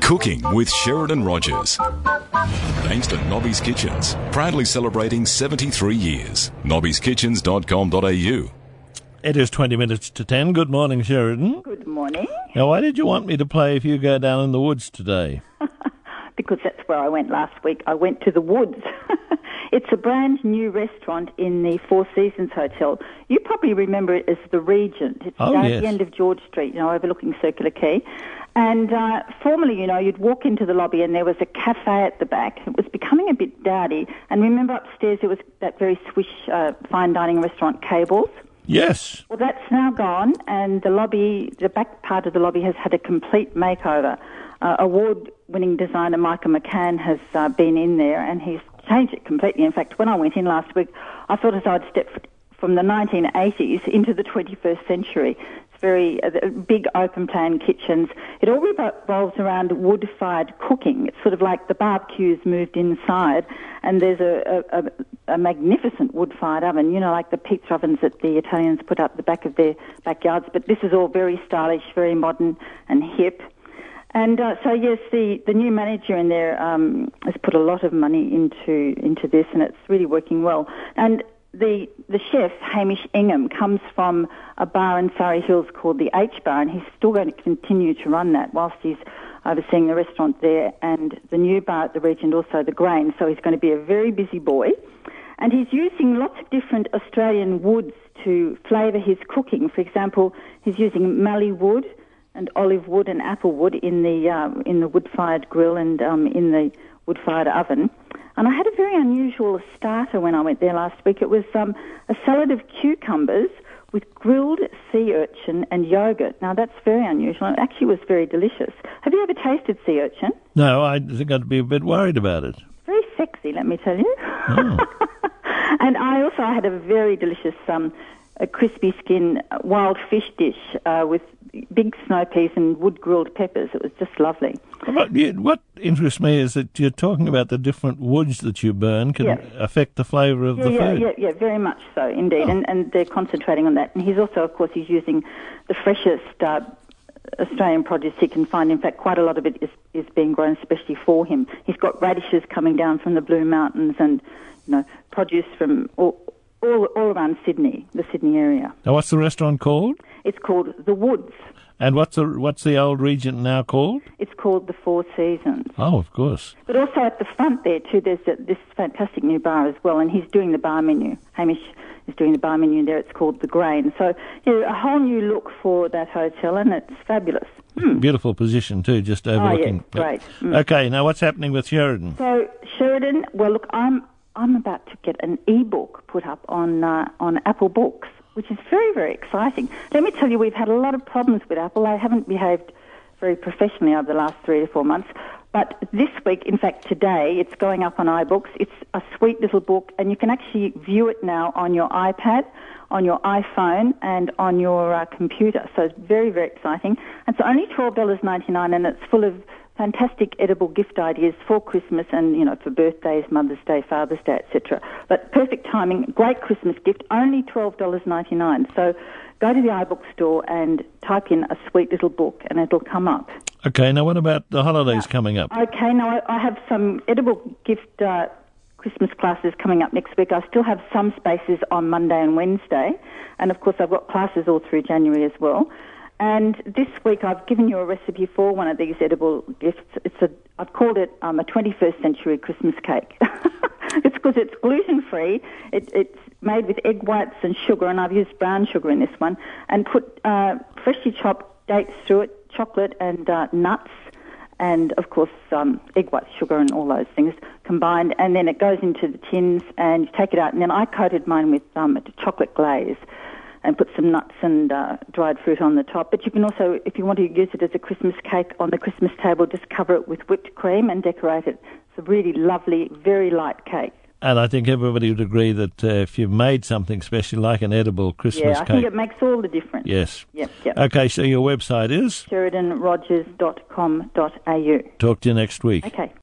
Cooking with Sheridan Rogers. Thanks to Nobby's Kitchens, proudly celebrating 73 years. Nobby'sKitchens.com.au. It is 20 minutes to 10. Good morning, Sheridan. Good morning. Now, why did you want me to play If You Go Down in the Woods today? Because that's where I went last week. I went to the woods. It's a brand new restaurant in the Four Seasons Hotel. You probably remember it as the Regent. It's down at the end of George Street, overlooking Circular Quay. And formerly, you'd walk into the lobby and there was a cafe at the back. It was becoming a bit dowdy. And remember upstairs there was that very swish fine dining restaurant, Cables? Yes. Well, that's now gone, and the lobby, the back part of the lobby has had a complete makeover. Award-winning designer Micah McCann has been in there, and he's changed it completely. In fact, when I went in last week, I thought as I'd stepped from the 1980s into the 21st century. It's very big open-plan kitchens. It all revolves around wood-fired cooking. It's sort of like the barbecue's moved inside, and there's a magnificent wood-fired oven, like the pizza ovens that the Italians put up the back of their backyards. But this is all very stylish, very modern and hip. And so, yes, the new manager in there has put a lot of money into this, and it's really working well. And the chef, Hamish Ingham, comes from a bar in Surrey Hills called the H Bar, and he's still going to continue to run that whilst he's overseeing the restaurant there and the new bar at the Regent, also the Grain. So he's going to be a very busy boy. And he's using lots of different Australian woods to flavour his cooking. For example, he's using mallee wood and olive wood and apple wood in the wood-fired grill and in the wood-fired oven. And I had a very unusual starter when I went there last week. It was a salad of cucumbers with grilled sea urchin and yogurt. Now, that's very unusual. It actually was very delicious. Have you ever tasted sea urchin? No, I think I'd be a bit worried about it. Very sexy, let me tell you. Oh. And I also had a very delicious a crispy skin wild fish dish with big snow peas and wood-grilled peppers. It was just lovely. What interests me is that you're talking about the different woods that you burn can affect the flavour of the food. Yeah, very much so, indeed. Oh. And they're concentrating on that. And he's also, of course, he's using the freshest Australian produce he can find. In fact, quite a lot of it is being grown especially for him. He's got radishes coming down from the Blue Mountains and, produce from all around Sydney, the Sydney area. Now, what's the restaurant called? It's called The Woods. And what's the old Regent now called? It's called the Four Seasons. Oh, of course. But also at the front there, too, there's this fantastic new bar as well, and he's doing the bar menu. Hamish is doing the bar menu there. It's called The Grain. So, a whole new look for that hotel, and it's fabulous. Beautiful position, too, just overlooking. Oh, yes, great. Okay, now what's happening with Sheridan? So, Sheridan, well, look, I'm about to get an e-book put up on Apple Books, which is very, very exciting. Let me tell you, we've had a lot of problems with Apple. They haven't behaved very professionally over the last 3 to 4 months. But this week, in fact today, it's going up on iBooks. It's a sweet little book, and you can actually view it now on your iPad, on your iPhone, and on your computer. So it's very, very exciting. And it's only $12.99, and it's full of fantastic edible gift ideas for Christmas and, for birthdays, Mother's Day, Father's Day, etc. But perfect timing, great Christmas gift, only $12.99. So go to the iBook store and type in a sweet little book and it'll come up. Okay, now what about the holidays coming up? Okay, now I have some edible gift Christmas classes coming up next week. I still have some spaces on Monday and Wednesday. And, of course, I've got classes all through January as well. And this week I've given you a recipe for one of these edible gifts. I've called it a 21st century Christmas cake. It's because it's gluten-free. It's made with egg whites and sugar, and I've used brown sugar in this one, and put freshly chopped dates through it, chocolate and nuts, and, of course, egg white, sugar and all those things combined. And then it goes into the tins, and you take it out. And then I coated mine with chocolate glaze and put some nuts and dried fruit on the top. But you can also, if you want to use it as a Christmas cake on the Christmas table, just cover it with whipped cream and decorate it. It's a really lovely, very light cake. And I think everybody would agree that if you've made something special like an edible Christmas cake... I think it makes all the difference. Yes. Yep. Okay, so your website is? SheridanRogers.com.au. Talk to you next week. Okay.